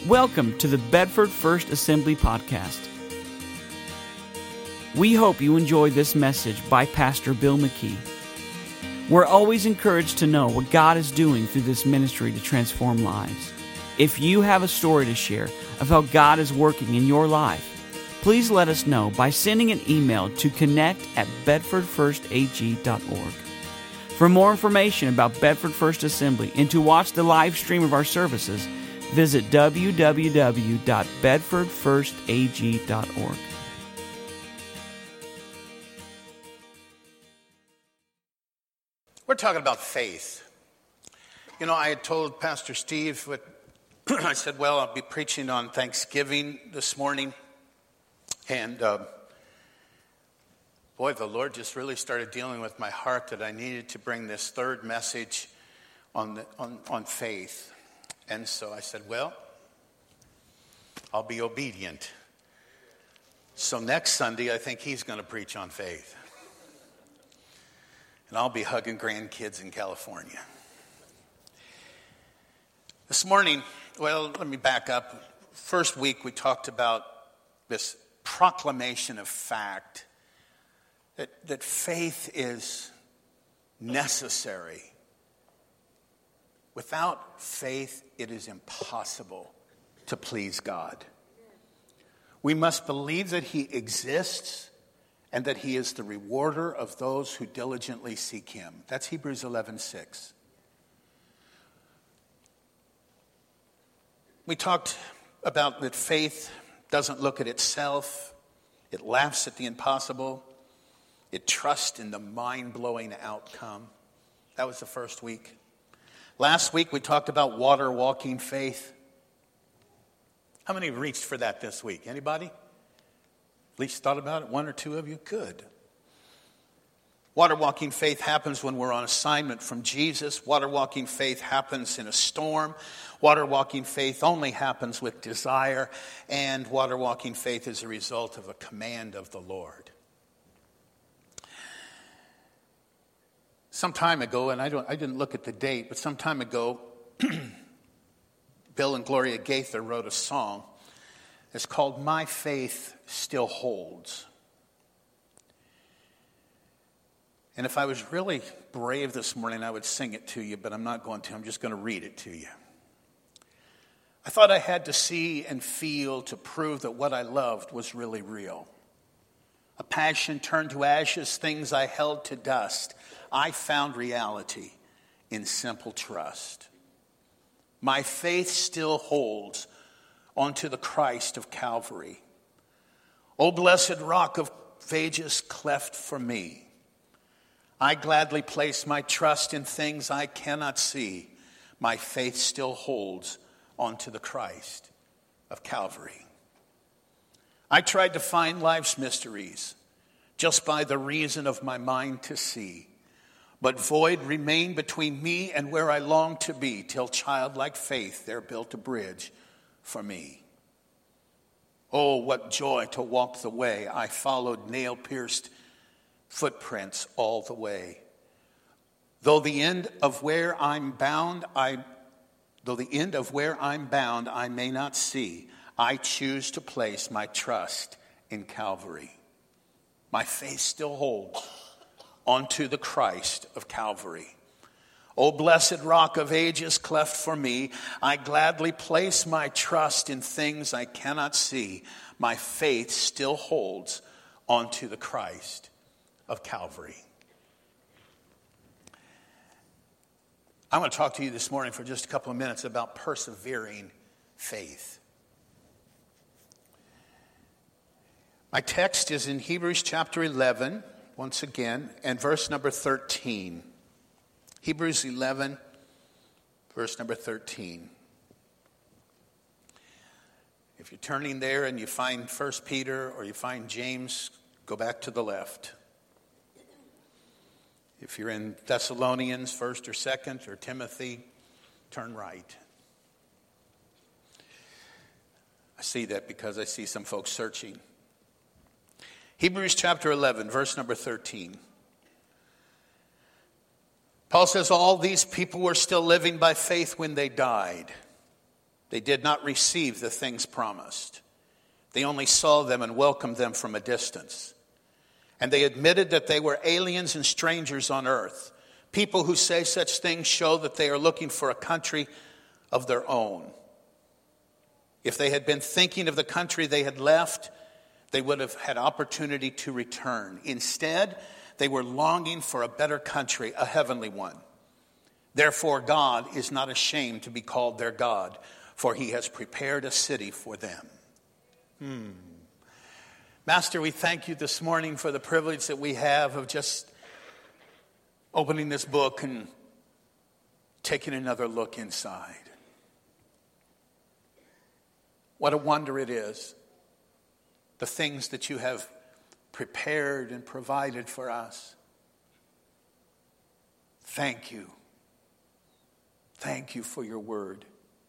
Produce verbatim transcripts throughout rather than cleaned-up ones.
Welcome to the Bedford First Assembly Podcast. We hope you enjoy this message by Pastor Bill McKee. We're always encouraged to know what God is doing through this ministry to transform lives. If you have a story to share of how God is working in your life, please let us know by sending an email to connect at bedford first a g dot org. For more information about Bedford First Assembly and to watch the live stream of our services, visit w w w dot bedford first a g dot org. We're talking about faith. You know, I had told Pastor Steve, what I said, well, I'll be preaching on Thanksgiving this morning. And uh, boy, the Lord just really started dealing with my heart that I needed to bring this third message on the, on, on faith. And so I said, well, I'll be obedient. So next Sunday, I think he's going to preach on faith. And I'll be hugging grandkids in California. This morning, well, let me back up. First week, we talked about this proclamation of fact, that, that faith is necessary. Without faith, it is impossible to please God. We must believe that He exists and that He is the rewarder of those who diligently seek Him. That's Hebrews eleven six. We talked about that faith doesn't look at itself. It laughs at the impossible. It trusts in the mind-blowing outcome. That was the first week. Last week, we talked about water walking faith. How many reached for that this week? Anybody? At least thought about it? One or two of you? Good. Water walking faith happens when we're on assignment from Jesus. Water walking faith happens in a storm. Water walking faith only happens with desire. And water walking faith is a result of a command of the Lord. Some time ago, and I don't, I didn't look at the date, but some time ago, Bill and Gloria Gaither wrote a song. It's called "My Faith Still Holds." And if I was really brave this morning, I would sing it to you, but I'm not going to. I'm just going to read it to you. I thought I had to see and feel to prove that what I loved was really real. A passion turned to ashes, things I held to dust. I found reality in simple trust. My faith still holds onto the Christ of Calvary. O blessed rock of ages cleft for me. I gladly place my trust in things I cannot see. My faith still holds onto the Christ of Calvary. I tried to find life's mysteries just by the reason of my mind to see. But void remained between me and where I longed to be, till childlike faith there built a bridge for me. Oh, what joy to walk the way. I followed nail-pierced footprints all the way. Though the end of where I'm bound, I though the end of where I'm bound I may not see, I choose to place my trust in Calvary. My faith still holds onto the Christ of Calvary. O blessed rock of ages cleft for me, I gladly place my trust in things I cannot see. My faith still holds onto the Christ of Calvary. I want to talk to you this morning for just a couple of minutes about persevering faith. My text is in Hebrews chapter eleven, once again, and verse number thirteen. Hebrews eleven, verse number thirteen. If you're turning there and you find First Peter or you find James, go back to the left. If you're in Thessalonians, first or second, or Timothy, turn right. I see that because I see some folks searching. Hebrews chapter eleven, verse number thirteen. Paul says all these people were still living by faith when they died. They did not receive the things promised. They only saw them and welcomed them from a distance. And they admitted that they were aliens and strangers on earth. People who say such things show that they are looking for a country of their own. If they had been thinking of the country they had left, they would have had opportunity to return. Instead, they were longing for a better country, a heavenly one. Therefore, God is not ashamed to be called their God, for he has prepared a city for them. Hmm. Master, we thank you this morning for the privilege that we have of just opening this book and taking another look inside. What a wonder it is, the things that you have prepared and provided for us. Thank you. Thank you for your word.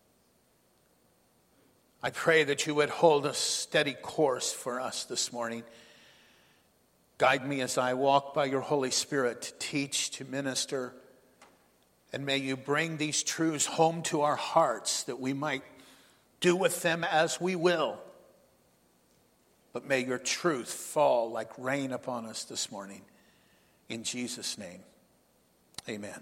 I pray that you would hold a steady course for us this morning. Guide me as I walk by your Holy Spirit to teach, to minister. And may you bring these truths home to our hearts that we might do with them as we will. But may your truth fall like rain upon us this morning. In Jesus' name, amen.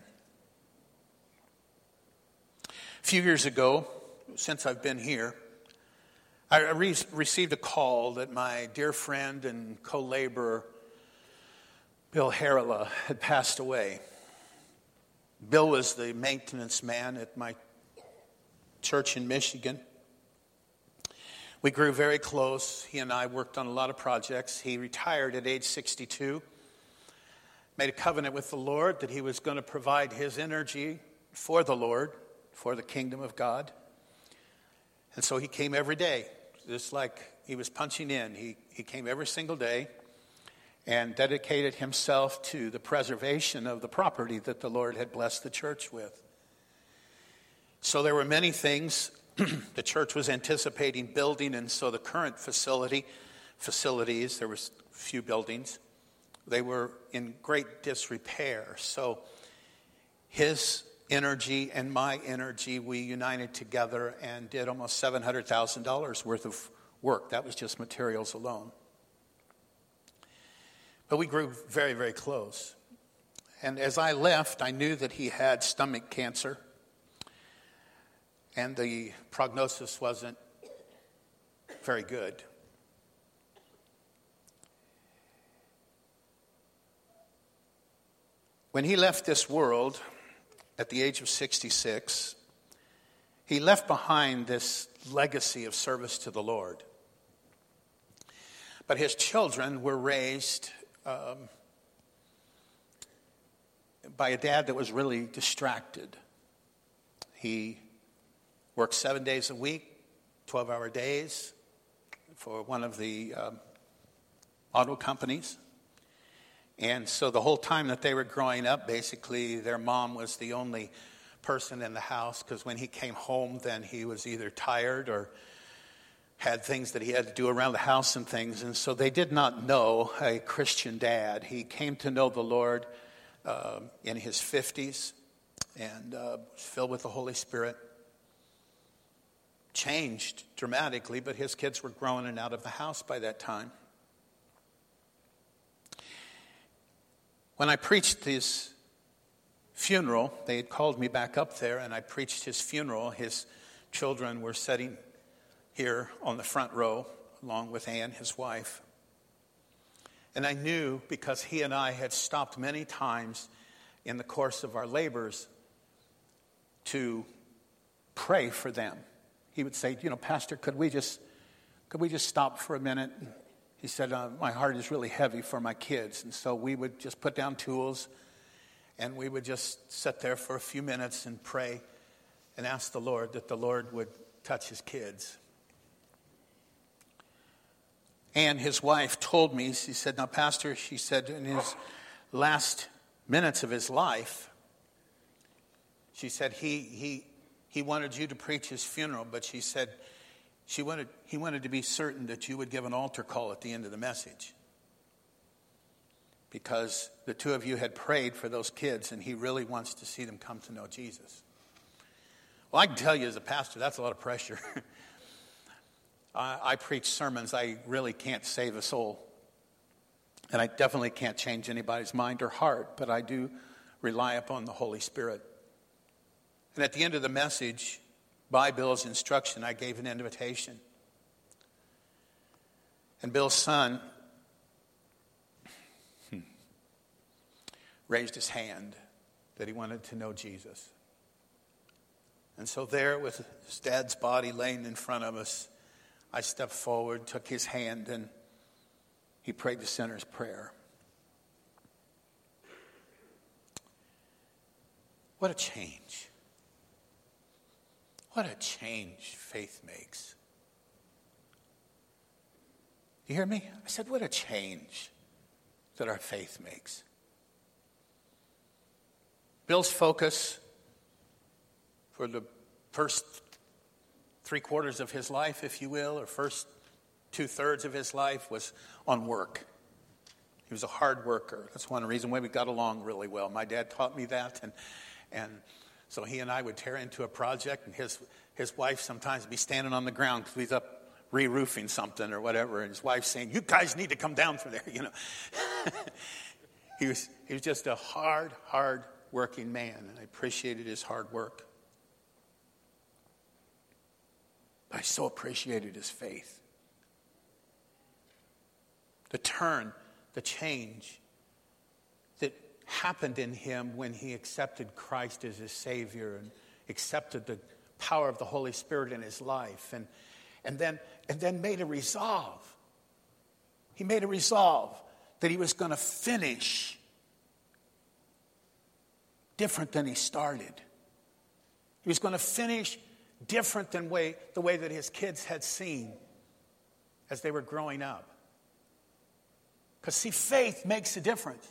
A few years ago, since I've been here, I re- received a call that my dear friend and co-laborer, Bill Harrella, had passed away. Bill was the maintenance man at my church in Michigan. We grew very close. He and I worked on a lot of projects. He retired at age sixty-two, made a covenant with the Lord that he was going to provide his energy for the Lord, for the kingdom of God. And so he came every day, just like he was punching in. He, he came every single day and dedicated himself to the preservation of the property that the Lord had blessed the church with. So there were many things the church was anticipating building, and so the current facility, facilities, there were a few buildings, they were in great disrepair. So his energy and my energy, we united together and did almost seven hundred thousand dollars worth of work. That was just materials alone. But we grew very, very close. And as I left, I knew that he had stomach cancer. And the prognosis wasn't very good. When he left this world at the age of sixty-six, he left behind this legacy of service to the Lord. But his children were raised um, by a dad that was really distracted. He worked seven days a week, twelve-hour days for one of the um, auto companies. And so the whole time that they were growing up, basically their mom was the only person in the house, because when he came home, then he was either tired or had things that he had to do around the house and things. And so they did not know a Christian dad. He came to know the Lord uh, in his fifties and uh, was filled with the Holy Spirit. Changed dramatically, but his kids were grown and out of the house by that time. When I preached his funeral, they had called me back up there, and I preached his funeral. His children were sitting here on the front row, along with Ann, his wife. And I knew, because he and I had stopped many times in the course of our labors to pray for them. He would say, you know, Pastor, could we just could we just stop for a minute? He said, uh, my heart is really heavy for my kids. And so we would just put down tools and we would just sit there for a few minutes and pray and ask the Lord that the Lord would touch his kids. And his wife told me, she said, now, Pastor, she said, in his last minutes of his life, she said, he he he wanted you to preach his funeral, but she said she wanted he wanted to be certain that you would give an altar call at the end of the message, because the two of you had prayed for those kids, and he really wants to see them come to know Jesus. Well, I can tell you as a pastor, that's a lot of pressure. I, I preach sermons. I really can't save a soul. And I definitely can't change anybody's mind or heart, but I do rely upon the Holy Spirit. And at the end of the message, by Bill's instruction, I gave an invitation. And Bill's son hmm, raised his hand that he wanted to know Jesus. And so there, with his dad's body laying in front of us, I stepped forward, took his hand, and he prayed the sinner's prayer. What a change. What a change faith makes. You hear me? I said, what a change that our faith makes. Bill's focus for the first three quarters of his life, if you will, or first two-thirds of his life was on work. He was a hard worker. That's one reason why we got along really well. My dad taught me that, and and so he and I would tear into a project, and his his wife sometimes would be standing on the ground because he's up re-roofing something or whatever, and his wife saying, "You guys need to come down from there," you know. he was he was just a hard, hard working man, and I appreciated his hard work. But I so appreciated his faith. The turn, the change that happened in him when he accepted Christ as his Savior and accepted the power of the Holy Spirit in his life, and and then and then made a resolve. He made a resolve that he was going to finish different than he started. He was going to finish different than way, the way that his kids had seen as they were growing up. Because, see, faith makes a difference.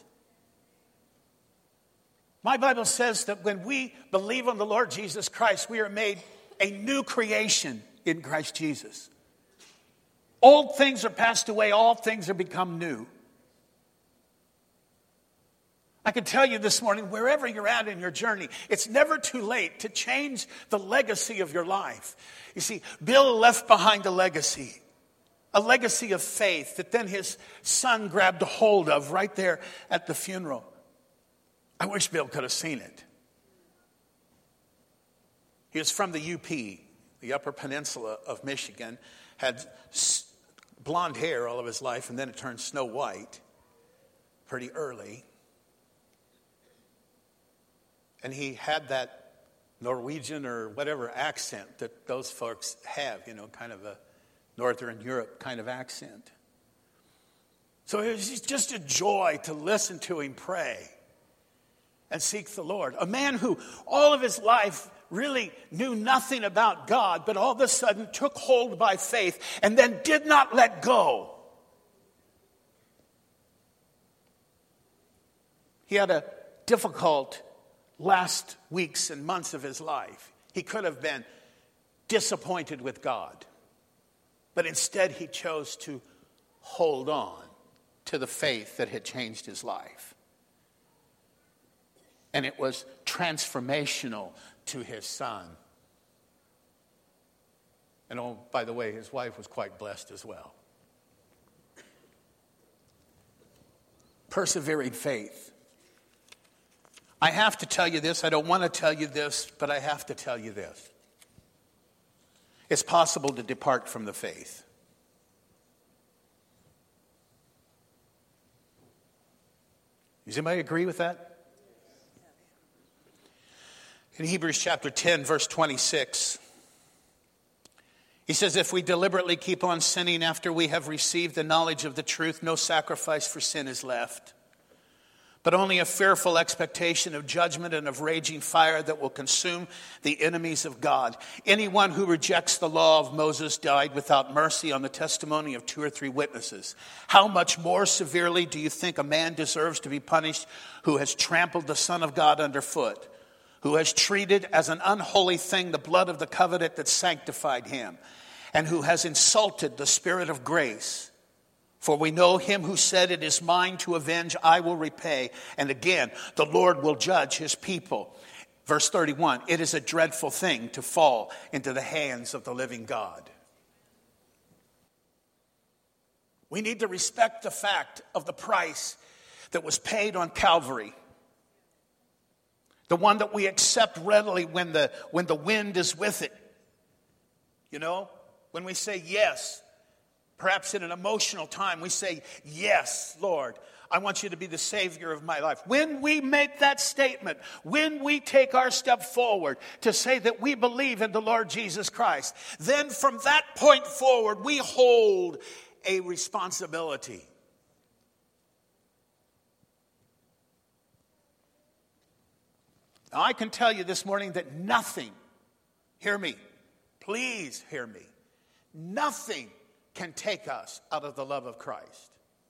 My Bible says that when we believe on the Lord Jesus Christ, we are made a new creation in Christ Jesus. Old things are passed away, all things are become new. I can tell you this morning, wherever you're at in your journey, it's never too late to change the legacy of your life. You see, Bill left behind a legacy, a legacy of faith that then his son grabbed a hold of right there at the funeral. I wish Bill could have seen it. He was from the U P, the Upper Peninsula of Michigan, had blonde hair all of his life, and then it turned snow white pretty early. And he had that Norwegian or whatever accent that those folks have, you know, kind of a Northern Europe kind of accent. So it was just a joy to listen to him pray and seek the Lord. A man who all of his life really knew nothing about God, but all of a sudden took hold by faith and then did not let go. He had a difficult last weeks and months of his life. He could have been disappointed with God, but instead he chose to hold on to the faith that had changed his life. And it was transformational to his son. And oh, by the way, his wife was quite blessed as well. Persevering faith. I have to tell you this. I don't want to tell you this, but I have to tell you this. It's possible to depart from the faith. Does anybody agree with that? In Hebrews chapter ten, verse twenty-six, he says, if we deliberately keep on sinning after we have received the knowledge of the truth, no sacrifice for sin is left, but only a fearful expectation of judgment and of raging fire that will consume the enemies of God. Anyone who rejects the law of Moses died without mercy on the testimony of two or three witnesses. How much more severely do you think a man deserves to be punished who has trampled the Son of God underfoot, who has treated as an unholy thing the blood of the covenant that sanctified him, and who has insulted the Spirit of grace? For we know him who said, it is mine to avenge, I will repay. And again, the Lord will judge his people. Verse thirty-one, it is a dreadful thing to fall into the hands of the living God. We need to respect the fact of the price that was paid on Calvary. The one that we accept readily when the, when the wind is with it. You know, when we say yes, perhaps in an emotional time, we say, yes, Lord, I want you to be the Savior of my life. When we make that statement, when we take our step forward to say that we believe in the Lord Jesus Christ, then from that point forward, we hold a responsibility. Now, I can tell you this morning that nothing, hear me, please hear me, nothing can take us out of the love of Christ.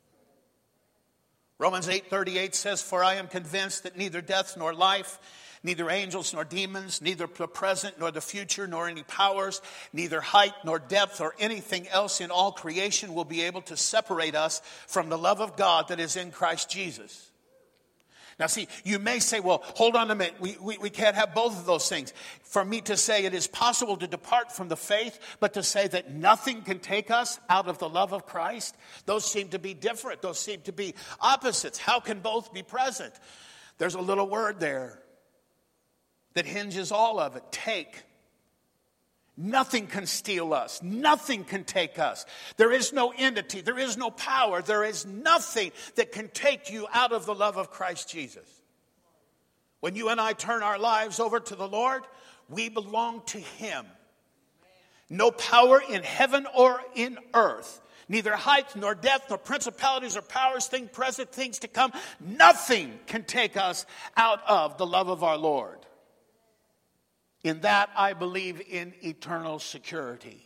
Romans eight thirty-eight says, for I am convinced that neither death nor life, neither angels nor demons, neither the present nor the future, nor any powers, neither height nor depth or anything else in all creation will be able to separate us from the love of God that is in Christ Jesus. Now see, you may say, well, hold on a minute. We, we, we can't have both of those things. For me to say it is possible to depart from the faith, but to say that nothing can take us out of the love of Christ, those seem to be different. Those seem to be opposites. How can both be present? There's a little word there that hinges all of it. Take. Nothing can steal us. Nothing can take us. There is no entity. There is no power. There is nothing that can take you out of the love of Christ Jesus. When you and I turn our lives over to the Lord, we belong to Him. No power in heaven or in earth, neither height nor depth nor principalities or powers, things present, things to come, nothing can take us out of the love of our Lord. In that, I believe in eternal security.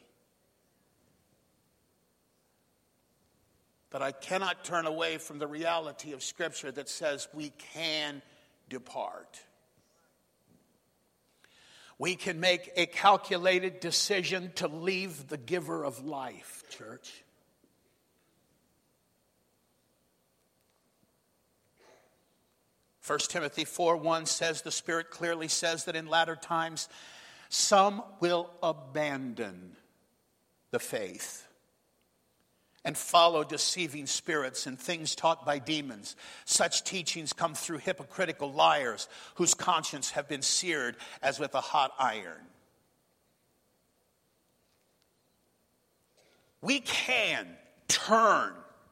But I cannot turn away from the reality of Scripture that says we can depart. We can make a calculated decision to leave the giver of life, church. First Timothy four one says, the Spirit clearly says that in latter times some will abandon the faith and follow deceiving spirits and things taught by demons. Such teachings come through hypocritical liars whose conscience have been seared as with a hot iron. We can turn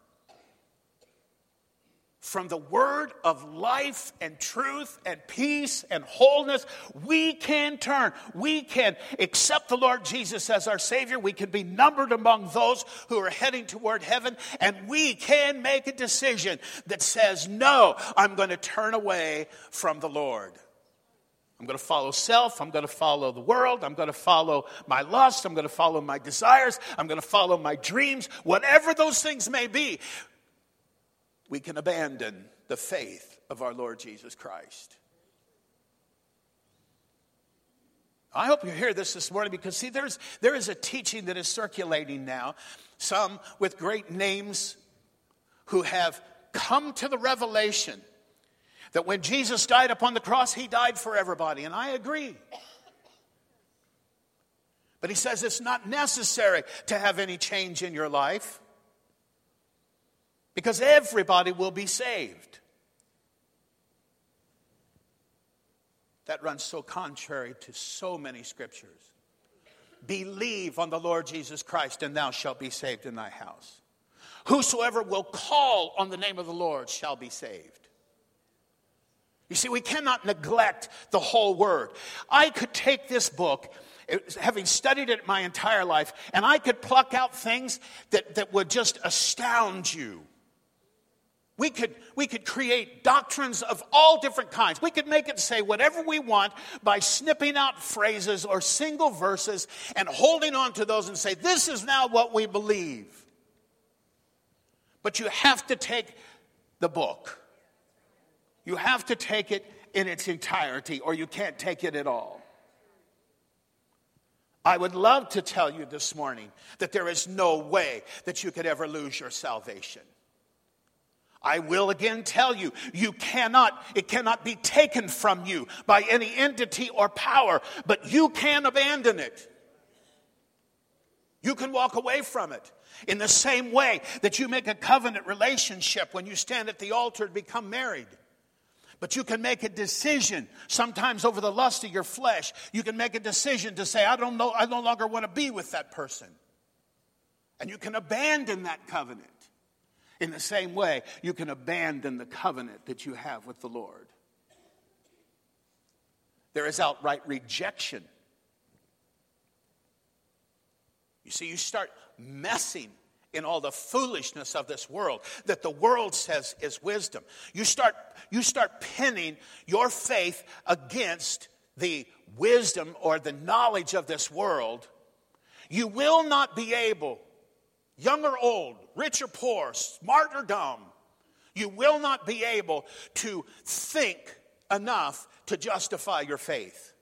from the word of life and truth and peace and wholeness. We can turn. We can accept the Lord Jesus as our Savior. We can be numbered among those who are heading toward heaven. And we can make a decision that says, no, I'm going to turn away from the Lord. I'm going to follow self. I'm going to follow the world. I'm going to follow my lust. I'm going to follow my desires. I'm going to follow my dreams. Whatever those things may be, we can abandon the faith of our Lord Jesus Christ. I hope you hear this this morning because, see, there's, there is a teaching that is circulating now. Some with great names who have come to the revelation that when Jesus died upon the cross, He died for everybody. And I agree. But he says it's not necessary to have any change in your life, because everybody will be saved. That runs so contrary to so many scriptures. Believe on the Lord Jesus Christ, and thou shalt be saved in thy house. Whosoever will call on the name of the Lord shall be saved. You see, we cannot neglect the whole word. I could take this book, having studied it my entire life, and I could pluck out things that, that would just astound you. We could, we could create doctrines of all different kinds. We could make it say whatever we want by snipping out phrases or single verses and holding on to those and say, this is now what we believe. But you have to take the book. You have to take it in its entirety, or you can't take it at all. I would love to tell you this morning that there is no way that you could ever lose your salvation. I will again tell you, you cannot, it cannot be taken from you by any entity or power, but you can abandon it. You can walk away from it. In the same way that you make a covenant relationship when you stand at the altar to become married. But you can make a decision, sometimes over the lust of your flesh. You can make a decision to say, I don't know, I no longer want to be with that person. And you can abandon that covenant. In the same way, you can abandon the covenant that you have with the Lord. There is outright rejection. You see, you start messing in all the foolishness of this world that the world says is wisdom. You start, you start pinning your faith against the wisdom or the knowledge of this world. You will not be able, young or old, rich or poor, smart or dumb, you will not be able to think enough to justify your faith.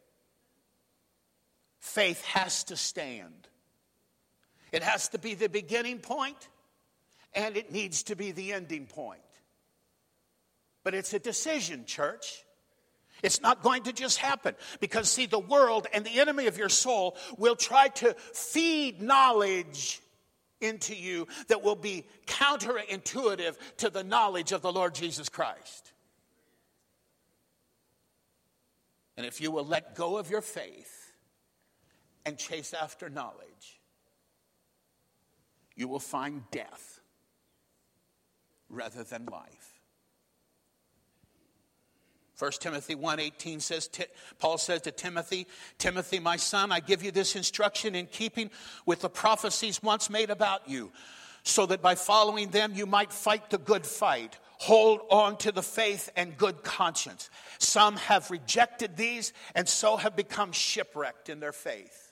Faith has to stand. It has to be the beginning point, and it needs to be the ending point. But it's a decision, church. It's not going to just happen. Because, see, the world and the enemy of your soul will try to feed knowledge into you that will be counterintuitive to the knowledge of the Lord Jesus Christ. And if you will let go of your faith and chase after knowledge, you will find death rather than life. First Timothy one eighteen says, Paul says to Timothy, Timothy, my son, I give you this instruction in keeping with the prophecies once made about you, so that by following them you might fight the good fight. Hold on to the faith and good conscience. Some have rejected these and so have become shipwrecked in their faith.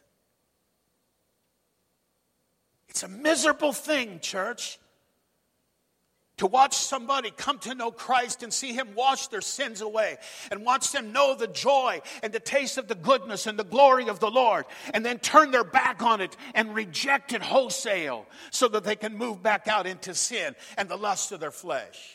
It's a miserable thing, church, to watch somebody come to know Christ and see him wash their sins away and watch them know the joy and the taste of the goodness and the glory of the Lord and then turn their back on it and reject it wholesale so that they can move back out into sin and the lust of their flesh.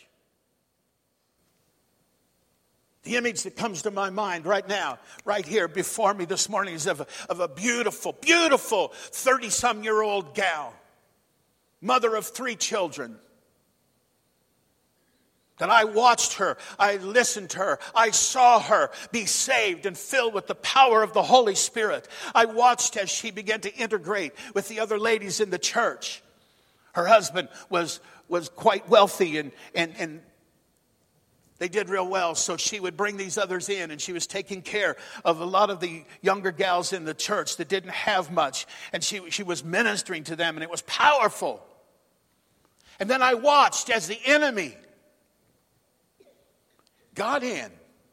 The image that comes to my mind right now, right here before me this morning is of a, of a beautiful, beautiful thirty-some-year-old gal, mother of three children. That I watched her, I listened to her, I saw her be saved and filled with the power of the Holy Spirit. I watched as she began to integrate with the other ladies in the church. Her husband was, was quite wealthy and, and, and they did real well, so she would bring these others in, and she was taking care of a lot of the younger gals in the church that didn't have much, and she, she was ministering to them, and it was powerful. And then I watched as the enemy got in,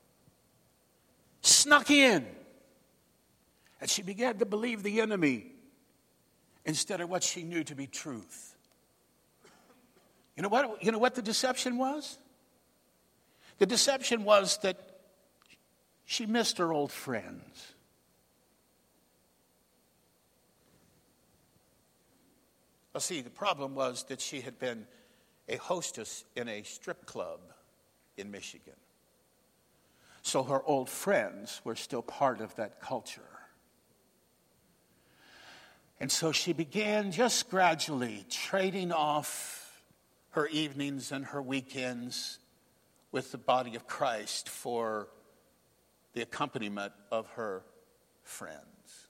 snuck in, and she began to believe the enemy instead of what she knew to be truth. You know what, you know what the deception was? The deception was that she missed her old friends. Well, see, the problem was that she had been a hostess in a strip club in Michigan. So her old friends were still part of that culture. And so she began just gradually trading off her evenings and her weekends with the body of Christ for the accompaniment of her friends.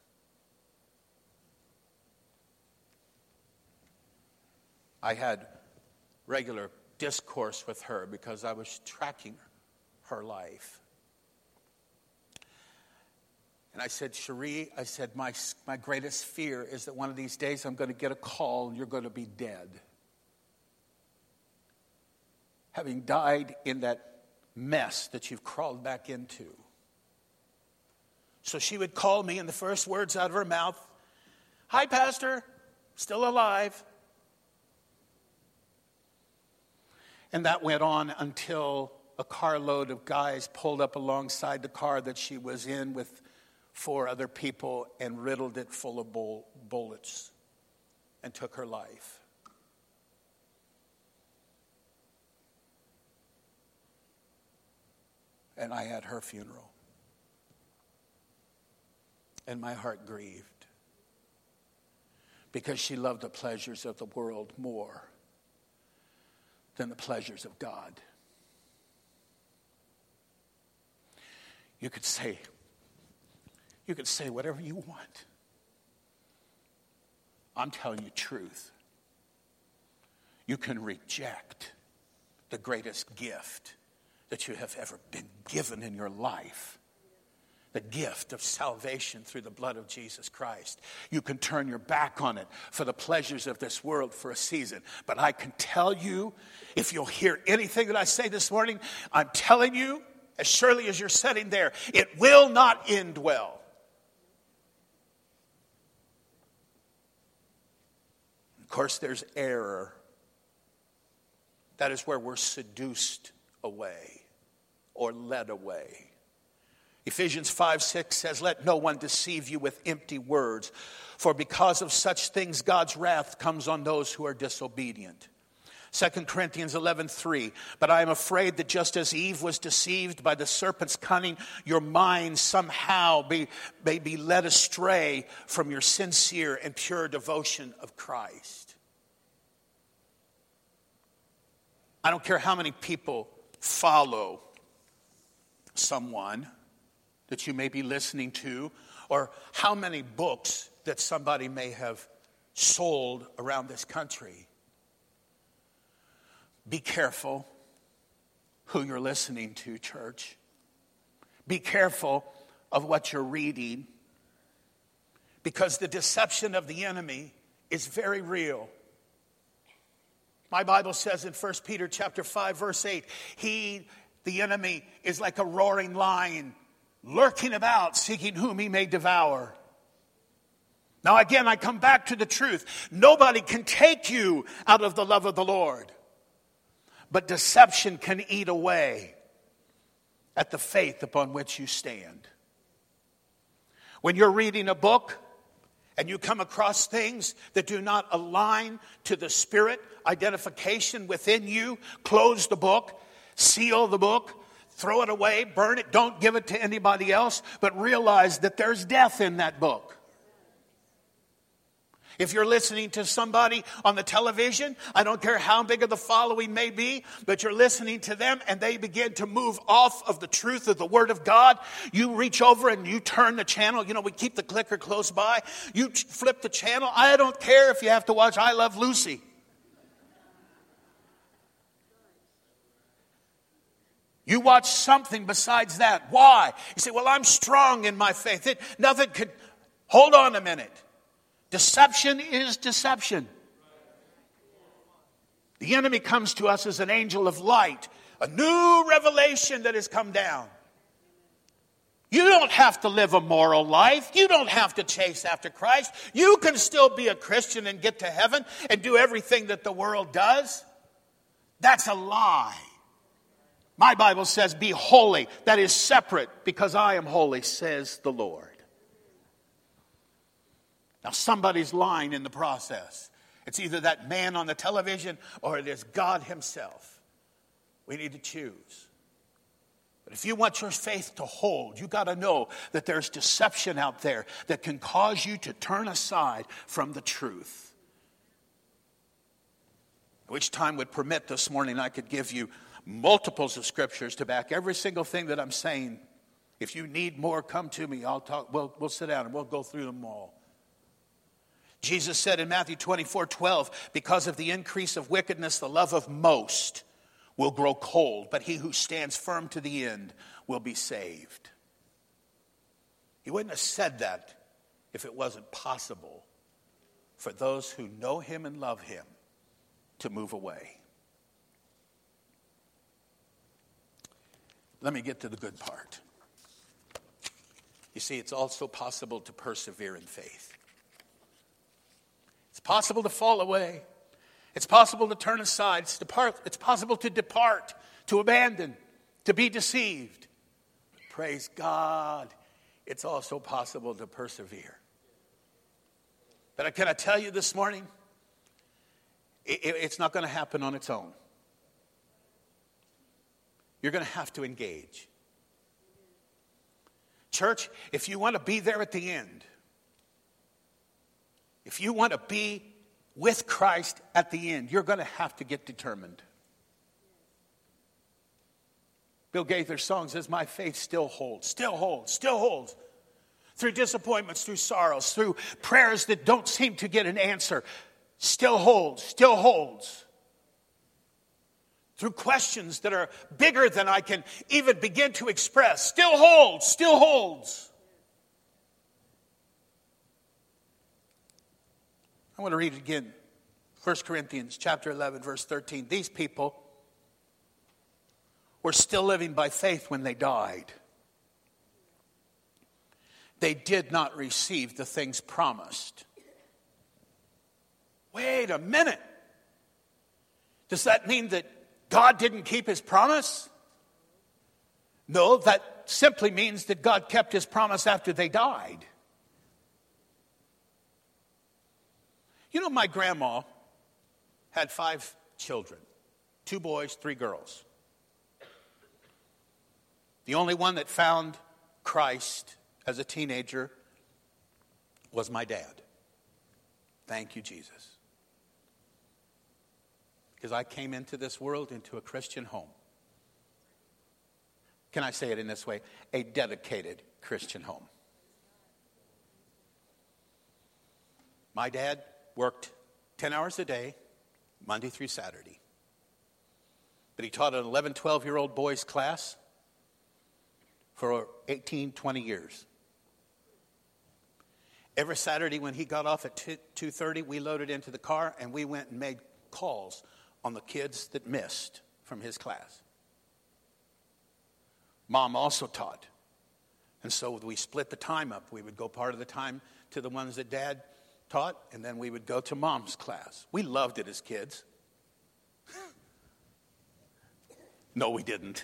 I had regular discourse with her because I was tracking her life. And I said, Cherie, I said, my, my greatest fear is that one of these days I'm going to get a call and you're going to be dead. Having died in that mess that you've crawled back into. So she would call me, and the first words out of her mouth, hi, Pastor, still alive. And that went on until a carload of guys pulled up alongside the car that she was in with four other people and riddled it full of bull- bullets and took her life. and I had her funeral. And my heart grieved because she loved the pleasures of the world more than the pleasures of God. You could say, you could say whatever you want. I'm telling you truth. You can reject the greatest gift that you have ever been given in your life. The gift of salvation through the blood of Jesus Christ. You can turn your back on it for the pleasures of this world for a season. But I can tell you, if you'll hear anything that I say this morning, I'm telling you, as surely as you're sitting there, it will not end well. Of course, there's error. That is where we're seduced away or led away. Ephesians five six says, let no one deceive you with empty words, for because of such things God's wrath comes on those who are disobedient. Second Corinthians eleven three, but I am afraid that just as Eve was deceived by the serpent's cunning, your mind somehow be, may be led astray from your sincere and pure devotion of Christ. I don't care how many people follow someone that you may be listening to, or how many books that somebody may have sold around this country. Be careful who you're listening to, church. Be careful of what you're reading, because the deception of the enemy is very real. My Bible says in First Peter chapter five, verse eight, he, the enemy, is like a roaring lion, lurking about, seeking whom he may devour. Now again, I come back to the truth. Nobody can take you out of the love of the Lord. But deception can eat away at the faith upon which you stand. When you're reading a book and you come across things that do not align to the Spirit identification within you, close the book, seal the book, throw it away, burn it, don't give it to anybody else, but realize that there's death in that book. If you're listening to somebody on the television, I don't care how big of the following may be, but you're listening to them and they begin to move off of the truth of the Word of God, you reach over and you turn the channel. You know, we keep the clicker close by. You flip the channel. I don't care if you have to watch I Love Lucy. You watch something besides that. Why? You say, well, I'm strong in my faith. It, nothing could... Hold on a minute. Deception is deception. The enemy comes to us as an angel of light. A new revelation that has come down. You don't have to live a moral life. You don't have to chase after Christ. You can still be a Christian and get to heaven and do everything that the world does. That's a lie. My Bible says, be holy. That is separate, because I am holy, says the Lord. Now somebody's lying in the process. It's either that man on the television or it is God himself. We need to choose. But if you want your faith to hold, you got to know that there's deception out there that can cause you to turn aside from the truth. Which time would permit this morning, I could give you multiples of scriptures to back every single thing that I'm saying. If you need more, come to me. I'll talk. We'll, we'll sit down and we'll go through them all. Jesus said in Matthew twenty-four twelve, because of the increase of wickedness, the love of most will grow cold, but he who stands firm to the end will be saved. He wouldn't have said that if it wasn't possible for those who know him and love him to move away. Let me get to the good part. You see, it's also possible to persevere in faith. It's possible to fall away. It's possible to turn aside. It's, depart, it's possible to depart, to abandon, to be deceived. Praise God, it's also possible to persevere. But can I tell you this morning, it, it, it's not going to happen on its own. You're going to have to engage. Church, if you want to be there at the end, if you want to be with Christ at the end, you're going to have to get determined. Bill Gaither's song says, my faith still holds, still holds, still holds. Through disappointments, through sorrows, through prayers that don't seem to get an answer, still holds, still holds. Through questions that are bigger than I can even begin to express, still holds, still holds. I want to read it again. First Corinthians chapter eleven, verse thirteen. These people were still living by faith when they died. They did not receive the things promised. Wait a minute. Does that mean that God didn't keep his promise? No, that simply means that God kept his promise after they died. You know, my grandma had five children, two boys, three girls. The only one that found Christ as a teenager was my dad. Thank you, Jesus. Because I came into this world, into a Christian home. Can I say it in this way? A dedicated Christian home. My dad worked ten hours a day, Monday through Saturday. But he taught an eleven, twelve-year-old boys class for eighteen, twenty years. Every Saturday when he got off at two thirty, we loaded into the car and we went and made calls on the kids that missed from his class. Mom also taught. And so we split the time up. We would go part of the time to the ones that Dad taught, and then we would go to Mom's class. We loved it as kids. No, we didn't.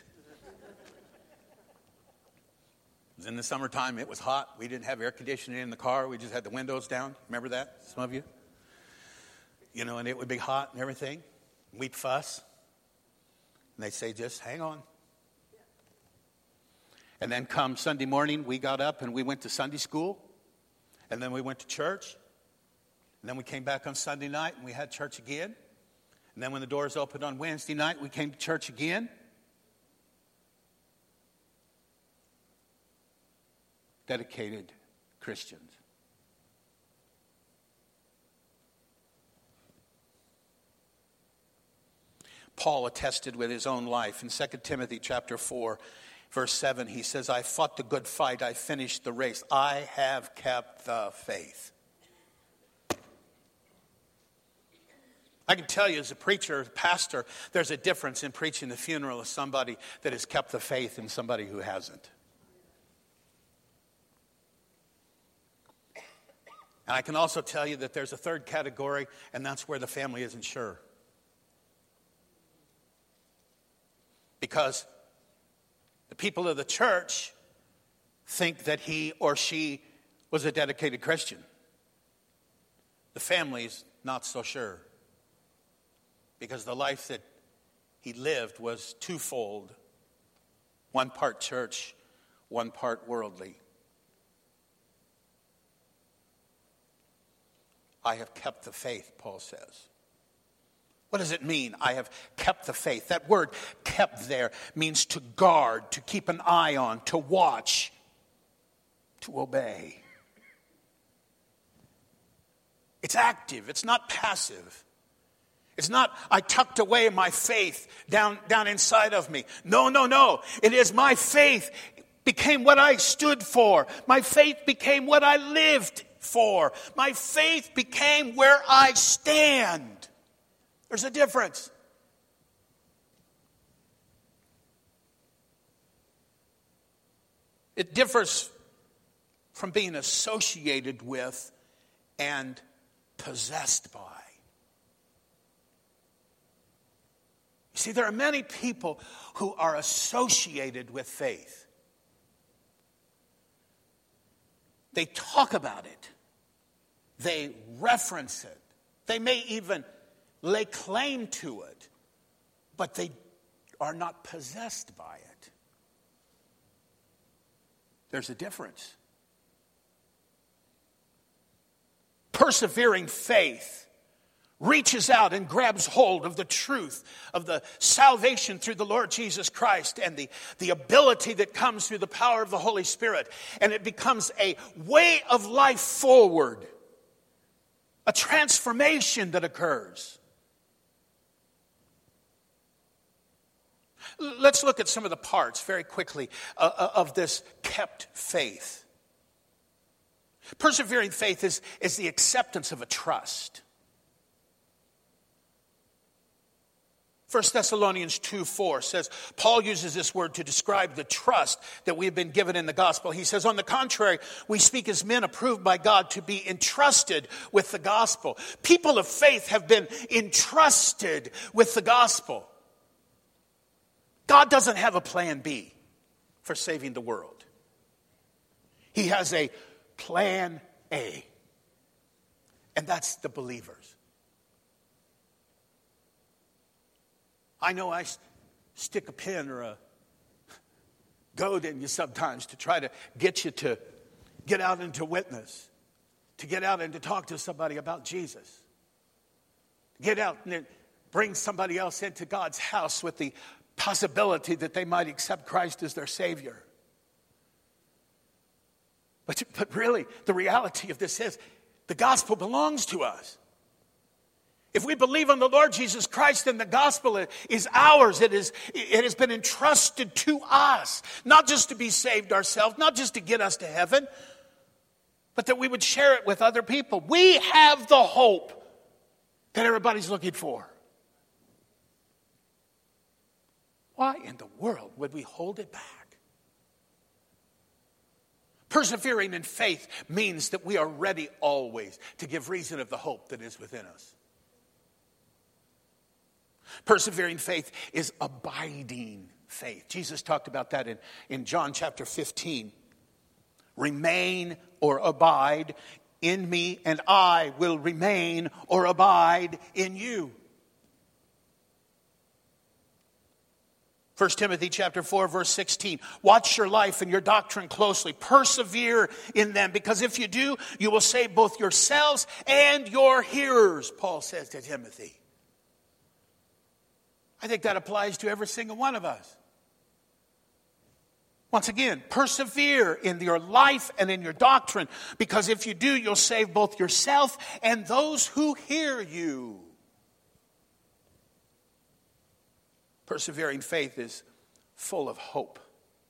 It was in the summertime. It was hot. We didn't have air conditioning in the car. We just had the windows down. Remember that, some of you? You know, and it would be hot and everything. We'd fuss. And they'd say, just hang on. And then come Sunday morning, we got up and we went to Sunday school. And then we went to church. And then we came back on Sunday night and we had church again. And then when the doors opened on Wednesday night, we came to church again. Dedicated Christians. Paul attested with his own life. In Second Timothy chapter four, verse seven, he says, I fought the good fight, I finished the race, I have kept the faith. I can tell you as a preacher, as a pastor, there's a difference in preaching the funeral of somebody that has kept the faith and somebody who hasn't. And I can also tell you that there's a third category, and that's where the family isn't sure. Because the people of the church think that he or she was a dedicated Christian. The family's not so sure. Because the life that he lived was twofold. One part church, one part worldly. I have kept the faith, Paul says. What does it mean, I have kept the faith? That word kept there means to guard, to keep an eye on, to watch, to obey. It's active, it's not passive. It's not, I tucked away my faith down, down inside of me. No, no, no. It is my faith became what I stood for. My faith became what I lived for. My faith became where I stand. There's a difference. It differs from being associated with and possessed by. You see, there are many people who are associated with faith. They talk about it. They reference it. They may even lay claim to it, but they are not possessed by it. There's a difference. Persevering faith reaches out and grabs hold of the truth of the salvation through the Lord Jesus Christ and the, the ability that comes through the power of the Holy Spirit. And it becomes a way of life forward. A transformation that occurs. Let's look at some of the parts very quickly uh, of this kept faith. Persevering faith is, is the acceptance of a trust. First Thessalonians two four says, Paul uses this word to describe the trust that we have been given in the gospel. He says, on the contrary, we speak as men approved by God to be entrusted with the gospel. People of faith have been entrusted with the gospel. God doesn't have a plan B for saving the world. He has a plan A. And that's the believers. I know I stick a pin or a goad in you sometimes to try to get you to get out and to witness, to get out and to talk to somebody about Jesus. Get out and bring somebody else into God's house with the possibility that they might accept Christ as their Savior. But, but really, the reality of this is the gospel belongs to us. If we believe on the Lord Jesus Christ, then the gospel is ours. It is, it has been entrusted to us. Not just to be saved ourselves, not just to get us to heaven, but that we would share it with other people. We have the hope that everybody's looking for. Why in the world would we hold it back? Persevering in faith means that we are ready always to give reason of the hope that is within us. Persevering faith is abiding faith. Jesus talked about that in, in John chapter fifteen. Remain or abide in me, and I will remain or abide in you. First Timothy chapter four, verse sixteen. Watch your life and your doctrine closely. Persevere in them, because if you do, you will save both yourselves and your hearers, Paul says to Timothy. I think that applies to every single one of us. Once again, persevere in your life and in your doctrine, because if you do, you'll save both yourself and those who hear you. Persevering faith is full of hope.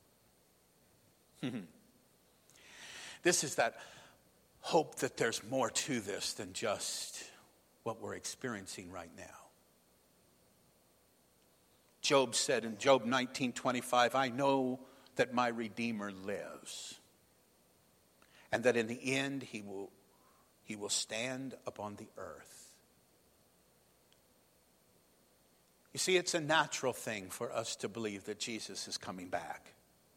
This is that hope that there's more to this than just what we're experiencing right now. Job said in Job nineteen twenty-five, I know that my Redeemer lives, and that in the end he will, he will stand upon the earth. You see, it's a natural thing for us to believe that Jesus is coming back.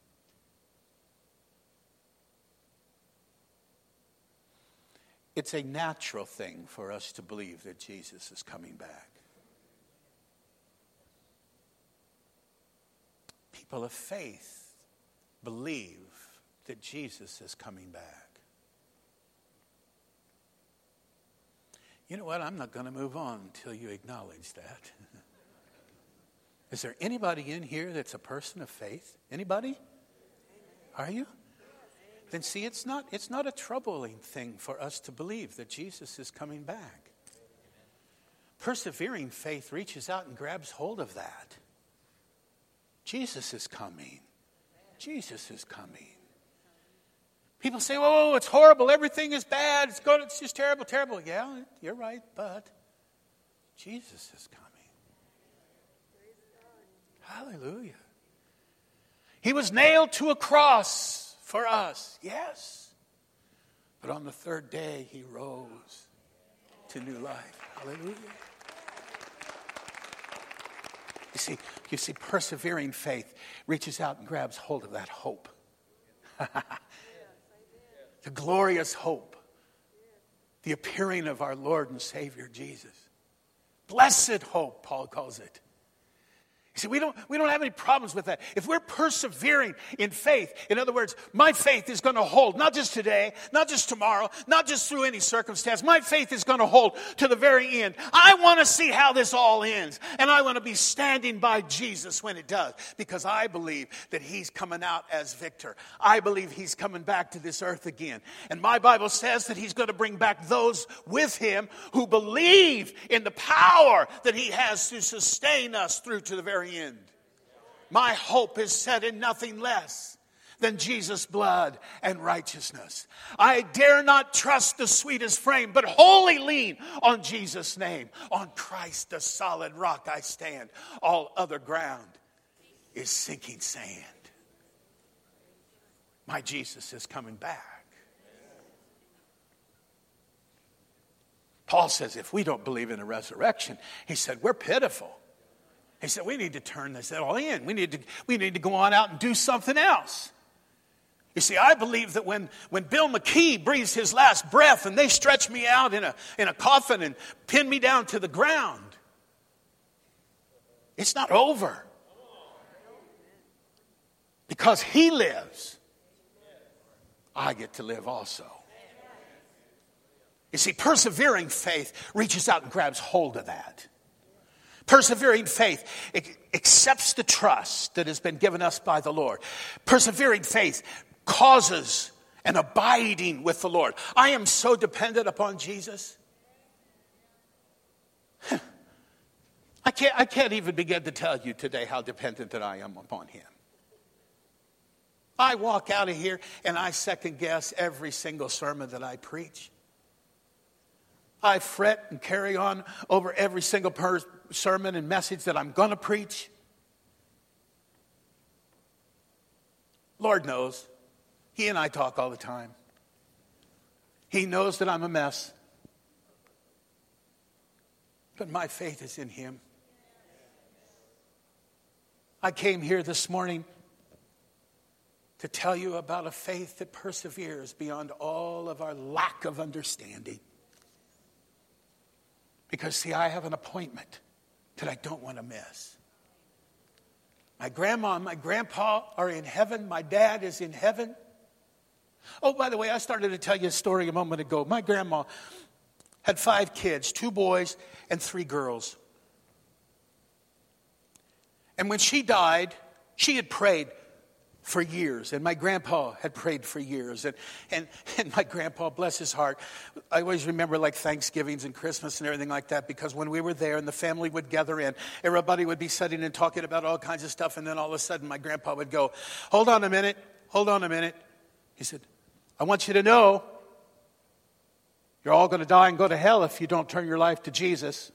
It's a natural thing for us to believe that Jesus is coming back. People of faith believe that Jesus is coming back. You know what? I'm not going to move on until you acknowledge that. Is there anybody in here that's a person of faith? Anybody? Are you? Then see, it's not, it's not a troubling thing for us to believe that Jesus is coming back. Persevering faith reaches out and grabs hold of that. Jesus is coming. Jesus is coming. People say, oh, it's horrible. Everything is bad. It's good. It's just terrible, terrible. Yeah, you're right, but Jesus is coming. Hallelujah. He was nailed to a cross for us, yes. But on the third day, he rose to new life. Hallelujah. You see, you see, persevering faith reaches out and grabs hold of that hope. The glorious hope. The appearing of our Lord and Savior Jesus. Blessed hope, Paul calls it. See, we don't, we don't have any problems with that. If we're persevering in faith, in other words, my faith is going to hold, not just today, not just tomorrow, not just through any circumstance. My faith is going to hold to the very end. I want to see how this all ends. And I want to be standing by Jesus when it does, because I believe that he's coming out as victor. I believe he's coming back to this earth again. And my Bible says that he's going to bring back those with him who believe in the power that he has to sustain us through to the very end. My hope is set in nothing less than Jesus' blood and righteousness. I dare not trust the sweetest frame, but wholly lean on Jesus' name. On Christ, the solid rock I stand. All other ground is sinking sand. My Jesus is coming back. Paul says if we don't believe in a resurrection, he said, we're pitiful. He said, we need to turn this all in. We need to, we need to go on out and do something else. You see, I believe that when, when Bill McKee breathes his last breath and they stretch me out in a, in a coffin and pin me down to the ground, it's not over. Because he lives, I get to live also. You see, persevering faith reaches out and grabs hold of that. Persevering faith accepts the trust that has been given us by the Lord. Persevering faith causes an abiding with the Lord. I am so dependent upon Jesus. I can't, I can't even begin to tell you today how dependent that I am upon him. I walk out of here and I second guess every single sermon that I preach. I fret and carry on over every single per- sermon and message that I'm going to preach. Lord knows. He and I talk all the time. He knows that I'm a mess. But my faith is in him. I came here this morning to tell you about a faith that perseveres beyond all of our lack of understanding. Because, see, I have an appointment that I don't want to miss. My grandma and my grandpa are in heaven. My dad is in heaven. Oh, by the way, I started to tell you a story a moment ago. My grandma had five kids, two boys and three girls. And when she died, she had prayed for years. And my grandpa had prayed for years. And, and, and my grandpa, bless his heart, I always remember like Thanksgivings and Christmas and everything like that, because when we were there and the family would gather in, everybody would be sitting and talking about all kinds of stuff. And then all of a sudden my grandpa would go, hold on a minute, hold on a minute. He said, I want you to know you're all going to die and go to hell if you don't turn your life to Jesus.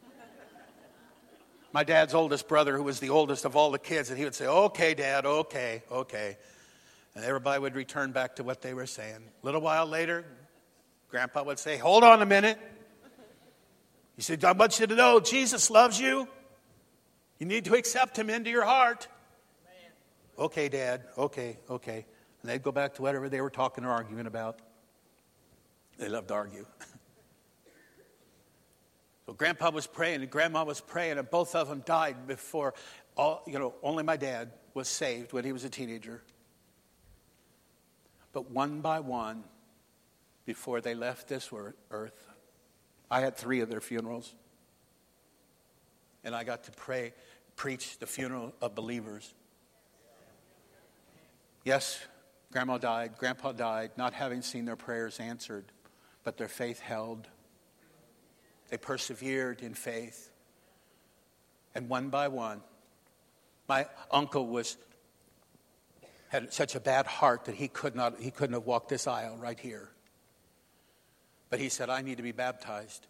My dad's oldest brother, who was the oldest of all the kids, and he would say, okay, Dad, okay, okay. And everybody would return back to what they were saying. A little while later, Grandpa would say, hold on a minute. He said, I want you to know Jesus loves you. You need to accept him into your heart. Man. Okay, Dad, okay, okay. And they'd go back to whatever they were talking or arguing about. They loved to argue. So Grandpa was praying and Grandma was praying, and both of them died before, all, you know, only my dad was saved when he was a teenager. But one by one, before they left this earth, I had three of their funerals. And I got to pray, preach the funeral of believers. Yes, Grandma died, Grandpa died, not having seen their prayers answered, but their faith held. They persevered in faith. And one by one, my uncle was had such a bad heart that he could not he couldn't have walked this aisle right here. But he said, I need to be baptized.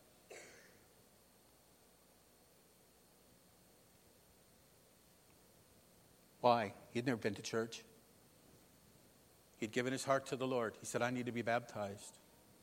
Why? He'd never been to church. He'd given his heart to the Lord. He said, I need to be baptized.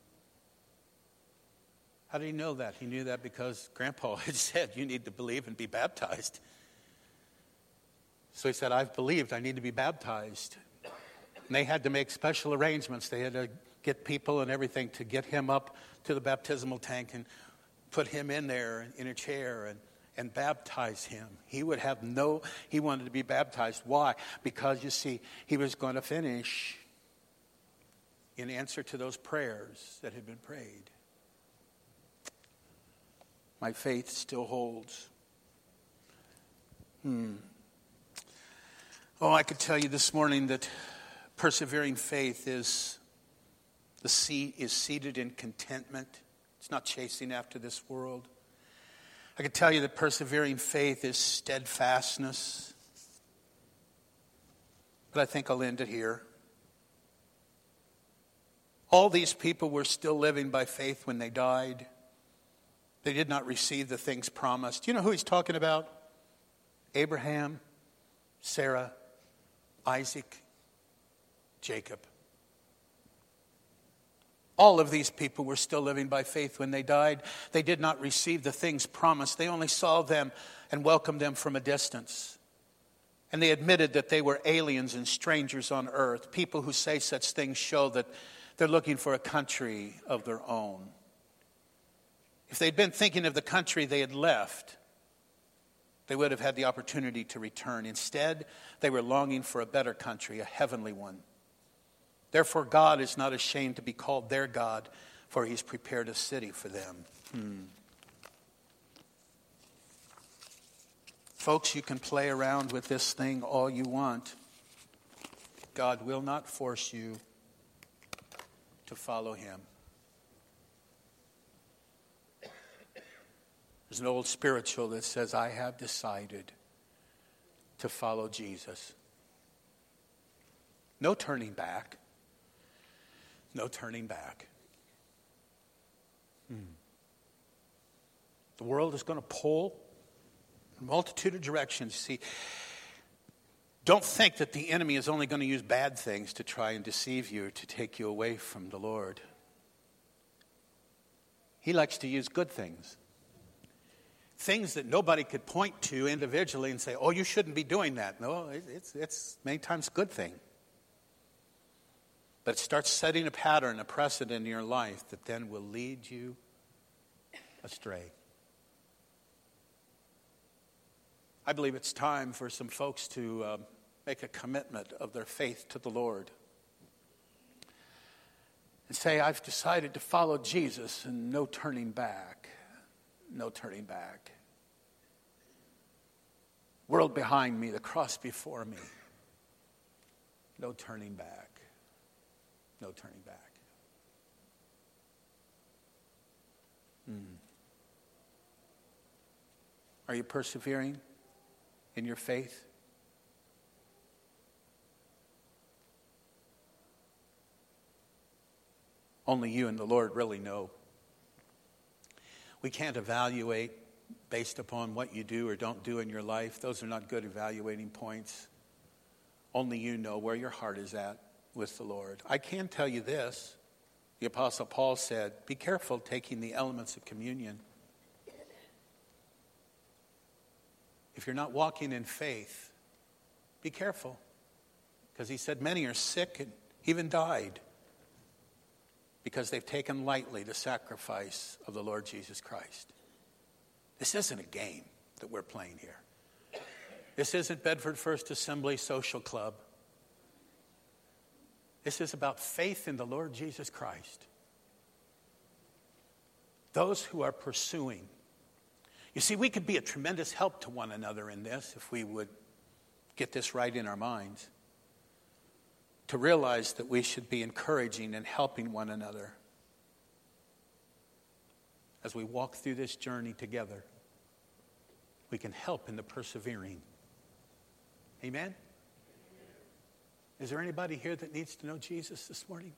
How did he know that? He knew that because Grandpa had said, you need to believe and be baptized. So he said, I've believed, I need to be baptized. And they had to make special arrangements. They had to get people and everything to get him up to the baptismal tank and put him in there in a chair. And, and baptize him. He would have no, he wanted to be baptized. Why? Because, you see, he was going to finish in answer to those prayers that had been prayed. My faith still holds. Hmm. Oh, I could tell you this morning that persevering faith is the seat is seated in contentment. It's not chasing after this world. I could tell you that persevering faith is steadfastness. But I think I'll end it here. All these people were still living by faith when they died. They did not receive the things promised. You know who he's talking about? Abraham, Sarah, Isaac, Jacob. All of these people were still living by faith when they died. They did not receive the things promised. They only saw them and welcomed them from a distance. And they admitted that they were aliens and strangers on earth. People who say such things show that they're looking for a country of their own. If they'd been thinking of the country they had left, they would have had the opportunity to return. Instead, they were longing for a better country, a heavenly one. Therefore, God is not ashamed to be called their God, for he's prepared a city for them. Hmm. Folks, you can play around with this thing all you want. God will not force you to follow him. There's an old spiritual that says, I have decided to follow Jesus. No turning back. No turning back. Hmm. The world is going to pull in a multitude of directions. See, don't think that the enemy is only going to use bad things to try and deceive you, to take you away from the Lord. He likes to use good things. Things that nobody could point to individually and say, oh, you shouldn't be doing that. No, it's, it's many times a good thing. But it starts setting a pattern, a precedent in your life that then will lead you astray. I believe it's time for some folks to uh, make a commitment of their faith to the Lord. And say, I've decided to follow Jesus and no turning back. No turning back. World behind me, the cross before me. No turning back. No turning back. Hmm. Are you persevering in your faith? Only you and the Lord really know. We can't evaluate based upon what you do or don't do in your life. Those are not good evaluating points. Only you know where your heart is at with the Lord. I can tell you this. The Apostle Paul said, be careful taking the elements of communion. If you're not walking in faith, be careful. Because he said many are sick and even died because they've taken lightly the sacrifice of the Lord Jesus Christ. This isn't a game that we're playing here. This isn't Bedford First Assembly Social Club. This is about faith in the Lord Jesus Christ. Those who are pursuing. You see, we could be a tremendous help to one another in this if we would get this right in our minds. To realize that we should be encouraging and helping one another as we walk through this journey together. We can help in the persevering. Amen? Is there anybody here that needs to know Jesus this morning?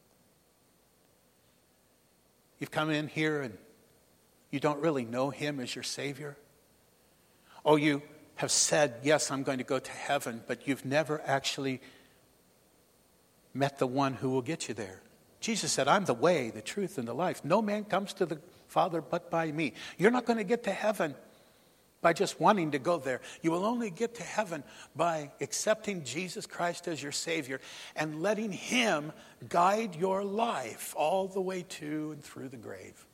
You've come in here and you don't really know him as your Savior. Oh, you have said, yes, I'm going to go to heaven, but you've never actually met the one who will get you there. Jesus said, I'm the way, the truth, and the life. No man comes to the Father but by me. You're not going to get to heaven by just wanting to go there. You will only get to heaven by accepting Jesus Christ as your Savior and letting him guide your life all the way to and through the grave.